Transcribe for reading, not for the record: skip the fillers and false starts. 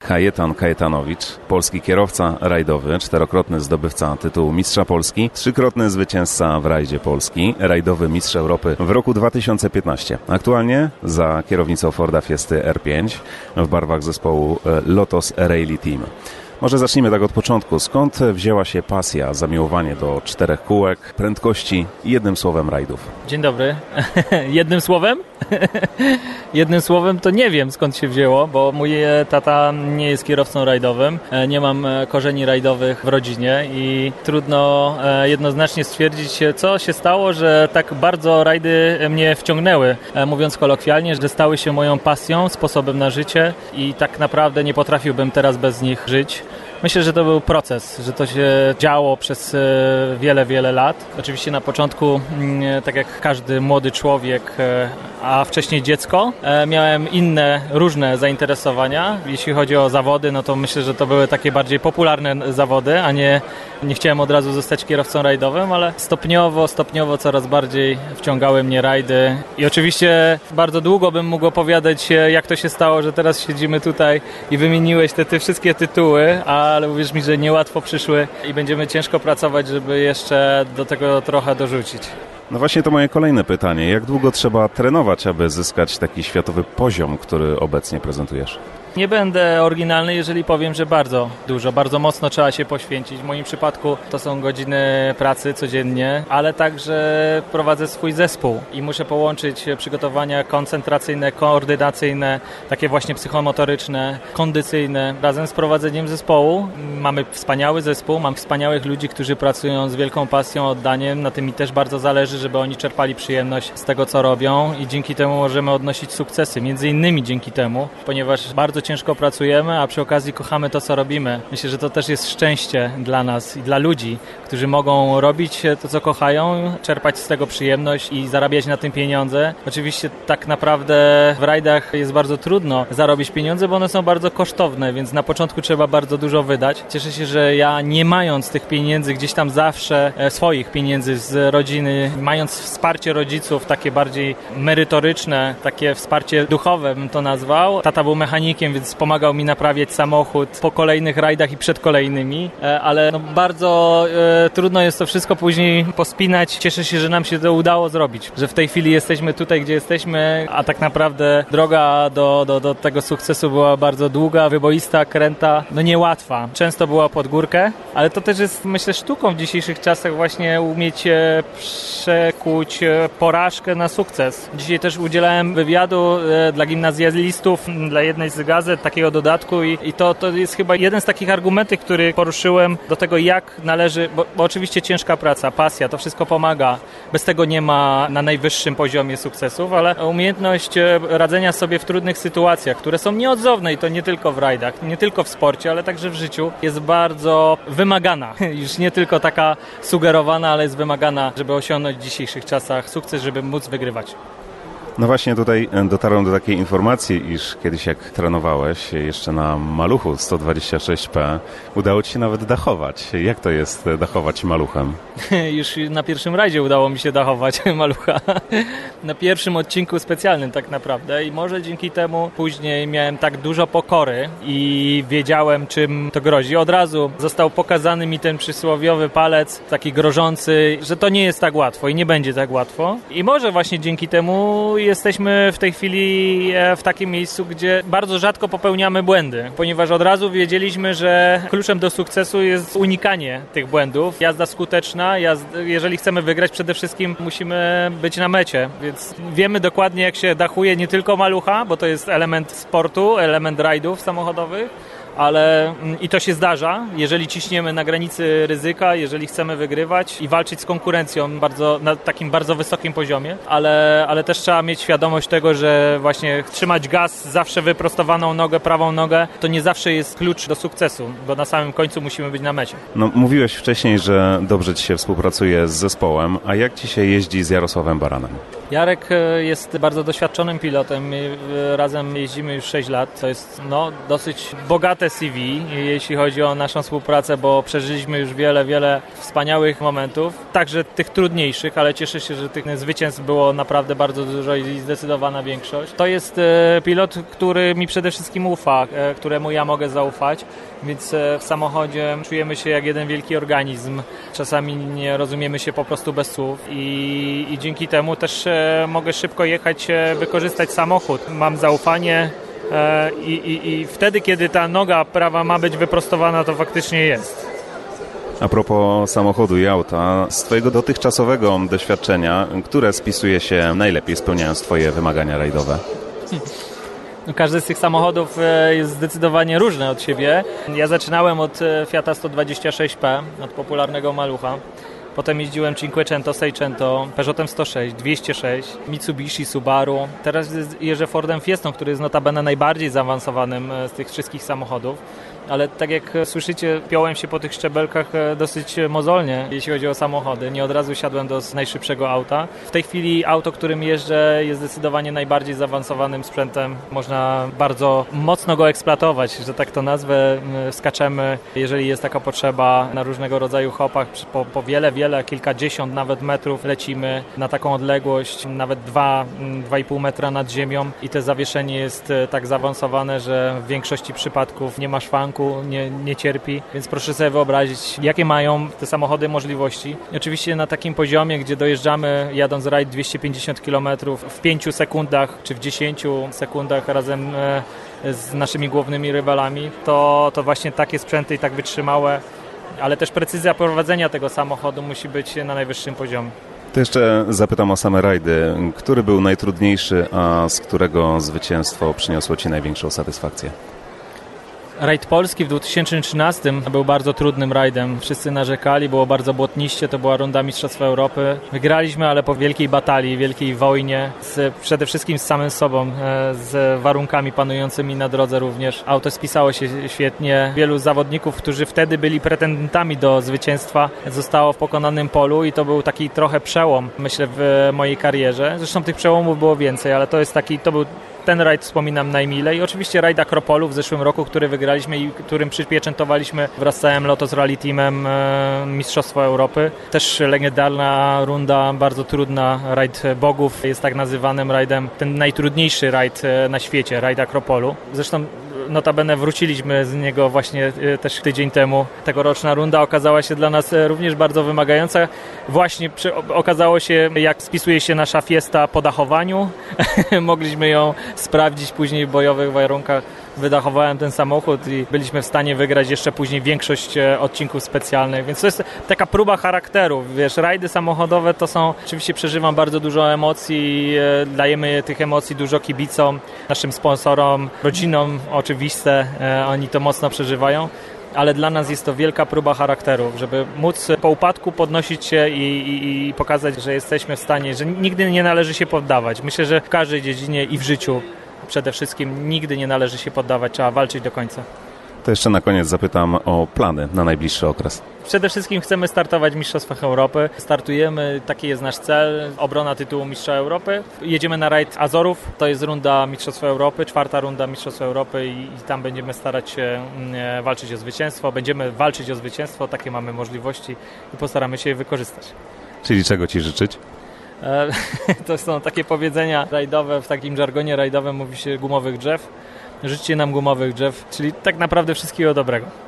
Kajetan Kajetanowicz, polski kierowca rajdowy, czterokrotny zdobywca tytułu Mistrza Polski, trzykrotny zwycięzca w rajdzie Polski, rajdowy Mistrz Europy w roku 2015. Aktualnie za kierownicą Forda Fiesty R5 w barwach zespołu Lotos Rally Team. Może zacznijmy tak od początku. Skąd wzięła się pasja, zamiłowanie do czterech kółek, prędkości i jednym słowem rajdów? Dzień dobry. Jednym słowem? Jednym słowem to nie wiem, skąd się wzięło, bo mój tata nie jest kierowcą rajdowym. Nie mam korzeni rajdowych w rodzinie i trudno jednoznacznie stwierdzić, co się stało, że tak bardzo rajdy mnie wciągnęły. Mówiąc kolokwialnie, że stały się moją pasją, sposobem na życie i tak naprawdę nie potrafiłbym teraz bez nich żyć. Myślę, że to był proces, że to się działo przez wiele, wiele lat. Oczywiście na początku, tak jak każdy młody człowiek, a wcześniej dziecko, miałem inne, różne zainteresowania. Jeśli chodzi o zawody, no to myślę, że to były takie bardziej popularne zawody, a nie chciałem od razu zostać kierowcą rajdowym, ale stopniowo coraz bardziej wciągały mnie rajdy. I oczywiście bardzo długo bym mógł opowiadać, jak to się stało, że teraz siedzimy tutaj i wymieniłeś te wszystkie tytuły, ale uwierz mi, że niełatwo przyszły i będziemy ciężko pracować, żeby jeszcze do tego trochę dorzucić. No właśnie to moje kolejne pytanie. Jak długo trzeba trenować, aby zyskać taki światowy poziom, który obecnie prezentujesz? Nie będę oryginalny, jeżeli powiem, że bardzo dużo, bardzo mocno trzeba się poświęcić. W moim przypadku to są godziny pracy codziennie, ale także prowadzę swój zespół i muszę połączyć przygotowania koncentracyjne, koordynacyjne, takie właśnie psychomotoryczne, kondycyjne, razem z prowadzeniem zespołu. Mamy wspaniały zespół, mam wspaniałych ludzi, którzy pracują z wielką pasją, oddaniem. Na tym mi też bardzo zależy, żeby oni czerpali przyjemność z tego, co robią i dzięki temu możemy odnosić sukcesy. Między innymi dzięki temu, ponieważ bardzo ciężko pracujemy, a przy okazji kochamy to, co robimy. Myślę, że to też jest szczęście dla nas i dla ludzi, którzy mogą robić to, co kochają, czerpać z tego przyjemność i zarabiać na tym pieniądze. Oczywiście tak naprawdę w rajdach jest bardzo trudno zarobić pieniądze, bo one są bardzo kosztowne, więc na początku trzeba bardzo dużo wydać. Cieszę się, że ja nie mając tych pieniędzy gdzieś tam zawsze, swoich pieniędzy z rodziny, mając wsparcie rodziców, takie bardziej merytoryczne, takie wsparcie duchowe bym to nazwał. Tata był mechanikiem, więc pomagał mi naprawiać samochód po kolejnych rajdach i przed kolejnymi, ale bardzo trudno jest to wszystko później pospinać. Cieszę się, że nam się to udało zrobić, że w tej chwili jesteśmy tutaj, gdzie jesteśmy, a tak naprawdę droga do tego sukcesu była bardzo długa, wyboista, kręta, niełatwa. Często była pod górkę, ale to też jest, myślę, sztuką w dzisiejszych czasach właśnie umieć przekuć porażkę na sukces. Dzisiaj też udzielałem wywiadu dla gimnazjalistów, dla jednej z gazet, takiego dodatku i to jest chyba jeden z takich argumentów, który poruszyłem do tego, jak należy, bo oczywiście ciężka praca, pasja, to wszystko pomaga. Bez tego nie ma na najwyższym poziomie sukcesów, ale umiejętność radzenia sobie w trudnych sytuacjach, które są nieodzowne i to nie tylko w rajdach, nie tylko w sporcie, ale także w życiu, jest bardzo wymagana. Już nie tylko taka sugerowana, ale jest wymagana, żeby osiągnąć w dzisiejszych czasach sukces, żeby móc wygrywać. No właśnie tutaj dotarłem do takiej informacji, iż kiedyś jak trenowałeś jeszcze na maluchu 126P, udało Ci się nawet dachować. Jak to jest dachować maluchem? Już na pierwszym rajdzie udało mi się dachować malucha. Na pierwszym odcinku specjalnym tak naprawdę i może dzięki temu później miałem tak dużo pokory i wiedziałem, czym to grozi. Od razu został pokazany mi ten przysłowiowy palec, taki grożący, że to nie jest tak łatwo i nie będzie tak łatwo. I może właśnie dzięki temu jesteśmy w tej chwili w takim miejscu, gdzie bardzo rzadko popełniamy błędy, ponieważ od razu wiedzieliśmy, że kluczem do sukcesu jest unikanie tych błędów. Jazda skuteczna, jeżeli chcemy wygrać, przede wszystkim musimy być na mecie, więc wiemy dokładnie, jak się dachuje nie tylko malucha, bo to jest element sportu, element rajdów samochodowych, ale i to się zdarza, jeżeli ciśniemy na granicy ryzyka, jeżeli chcemy wygrywać i walczyć z konkurencją na takim bardzo wysokim poziomie, ale też trzeba mieć świadomość tego, że właśnie trzymać gaz, zawsze wyprostowaną nogę, prawą nogę, to nie zawsze jest klucz do sukcesu, bo na samym końcu musimy być na mecie. No, mówiłeś wcześniej, że dobrze Ci się współpracuje z zespołem, a jak Ci się jeździ z Jarosławem Baranem? Jarek jest bardzo doświadczonym pilotem. Razem jeździmy już 6 lat. To jest dosyć bogate CV, jeśli chodzi o naszą współpracę, bo przeżyliśmy już wiele wspaniałych momentów, także tych trudniejszych, ale cieszę się, że tych zwycięstw było naprawdę bardzo dużo i zdecydowana większość. To jest pilot, który mi przede wszystkim ufa, któremu ja mogę zaufać, więc w samochodzie czujemy się jak jeden wielki organizm. Czasami nie rozumiemy się po prostu bez słów i dzięki temu też mogę szybko jechać, wykorzystać samochód. Mam zaufanie i wtedy, kiedy ta noga prawa ma być wyprostowana, to faktycznie jest. A propos samochodu i auta, z Twojego dotychczasowego doświadczenia, które spisuje się najlepiej, spełniając Twoje wymagania rajdowe? Każdy z tych samochodów jest zdecydowanie różny od siebie. Ja zaczynałem od Fiata 126P, od popularnego malucha. Potem jeździłem Cinquecento, Seicento, Peugeotem 106, 206, Mitsubishi, Subaru. Teraz jeżdżę Fordem Fiestą, który jest notabene najbardziej zaawansowanym z tych wszystkich samochodów. Ale tak jak słyszycie, piąłem się po tych szczebelkach dosyć mozolnie, jeśli chodzi o samochody. Nie od razu siadłem do najszybszego auta. W tej chwili auto, którym jeżdżę, jest zdecydowanie najbardziej zaawansowanym sprzętem. Można bardzo mocno go eksploatować, że tak to nazwę. Skaczemy, jeżeli jest taka potrzeba, na różnego rodzaju hopach. Po wiele, kilkadziesiąt nawet metrów lecimy na taką odległość, nawet 2,5 metra nad ziemią i to zawieszenie jest tak zaawansowane, że w większości przypadków nie ma szwanku, nie cierpi, więc proszę sobie wyobrazić, jakie mają te samochody możliwości. I oczywiście na takim poziomie, gdzie dojeżdżamy jadąc rajd 250 km w 5 sekundach czy w 10 sekundach razem z naszymi głównymi rywalami, to właśnie takie sprzęty i tak wytrzymałe, ale też precyzja prowadzenia tego samochodu musi być na najwyższym poziomie. To jeszcze zapytam o same rajdy. Który był najtrudniejszy, a z którego zwycięstwo przyniosło Ci największą satysfakcję? Rajd Polski w 2013 był bardzo trudnym rajdem. Wszyscy narzekali, było bardzo błotniście, to była runda Mistrzostwa Europy. Wygraliśmy, ale po wielkiej batalii, wielkiej wojnie, przede wszystkim z samym sobą, z warunkami panującymi na drodze również. Auto spisało się świetnie. Wielu zawodników, którzy wtedy byli pretendentami do zwycięstwa, zostało w pokonanym polu i to był taki trochę przełom, myślę, w mojej karierze. Zresztą tych przełomów było więcej, ale to był ten rajd wspominam najmilej. Oczywiście rajd Akropolu w zeszłym roku, który wygraliśmy i którym przypieczętowaliśmy wraz z całym Lotos Rally Teamem Mistrzostwo Europy. Też legendarna runda, bardzo trudna, rajd Bogów jest tak nazywanym rajdem, ten najtrudniejszy rajd na świecie, rajd Akropolu. Zresztą notabene wróciliśmy z niego właśnie też tydzień temu. Tegoroczna runda okazała się dla nas również bardzo wymagająca. Właśnie okazało się, jak spisuje się nasza Fiesta po dachowaniu. Mogliśmy ją sprawdzić później w bojowych warunkach. Wydachowałem ten samochód i byliśmy w stanie wygrać jeszcze później większość odcinków specjalnych, więc to jest taka próba charakteru. Wiesz, rajdy samochodowe to są, oczywiście przeżywam bardzo dużo emocji, dajemy tych emocji dużo kibicom, naszym sponsorom, rodzinom oczywiste, oni to mocno przeżywają. Ale dla nas jest to wielka próba charakteru, żeby móc po upadku podnosić się i pokazać, że jesteśmy w stanie, że nigdy nie należy się poddawać. Myślę, że w każdej dziedzinie i w życiu przede wszystkim nigdy nie należy się poddawać, trzeba walczyć do końca. To jeszcze na koniec zapytam o plany na najbliższy okres. Przede wszystkim chcemy startować w Mistrzostwach Europy. Startujemy, taki jest nasz cel, obrona tytułu Mistrza Europy. Jedziemy na rajd Azorów, to jest runda Mistrzostwa Europy, 4. runda Mistrzostwa Europy i tam będziemy starać się walczyć o zwycięstwo. Będziemy walczyć o zwycięstwo, takie mamy możliwości i postaramy się je wykorzystać. Czyli czego Ci życzyć? To są takie powiedzenia rajdowe, w takim żargonie rajdowym mówi się gumowych drzew. Życzcie nam gumowych drzew, czyli tak naprawdę wszystkiego dobrego.